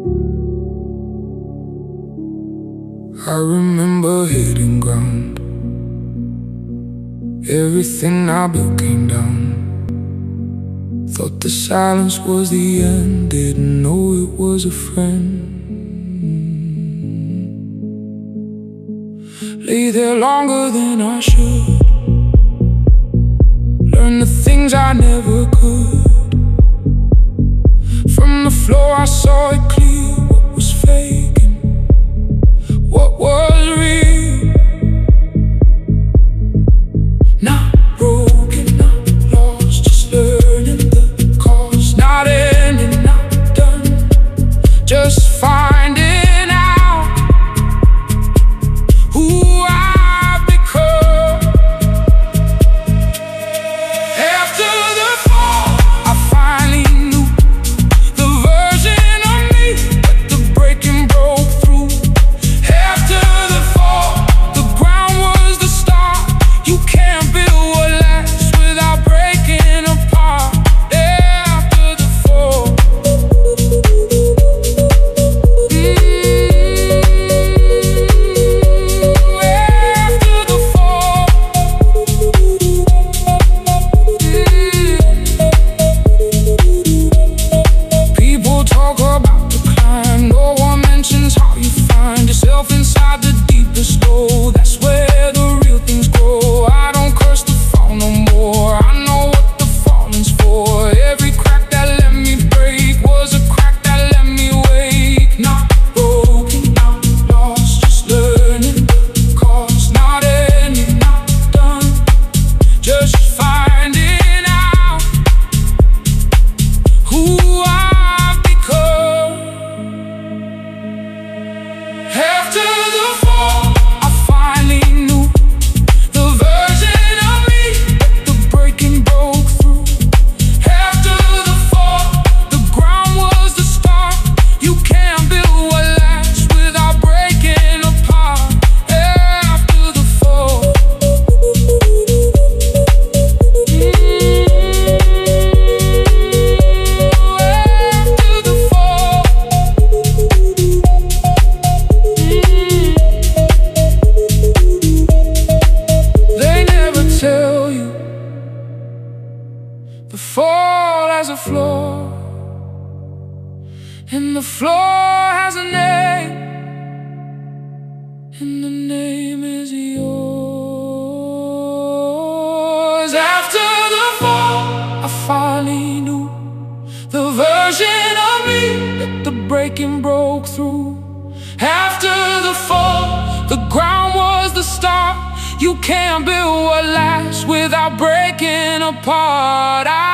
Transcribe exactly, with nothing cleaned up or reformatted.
I remember hitting ground. Everything I built came down. Thought the silence was the end. Didn't know it was a friend. Lay there longer than I should. Learn the things I never could. From the floor I saw it clear. What was fake and what was real. Not broken, not lost, just learning the cause. Not ending, not done, just finding out who I've become. After the fall, I finally knew the version of me that the breaking broke through. After the fall, the ground was the start. You can't build what lasts without breaking apart. After the fall, mm, after the fall, mm. People talk about the climb. No one mentions how you find yourself inside the deepest hole. That's where the real things grow. I don't curse the fall no more. I know what the falling's for. Every crack that let me break was a crack that let me wake. Not broken, not lost, just learning the cause. Not ending, not done, just finding out who I've become. After the fall, I finally knew the version of me that the breaking broke through. After the fall, the ground was the start. You can't build what lasts without breaking apart. After the fall, mm, after the fall, they never tell you the fall has a floor, and the floor has a name, and the name is yours. After the fall, I finally knew the version of me that the breaking broke through. After the fall, the ground was the start. You can't build what lasts without breaking apart. I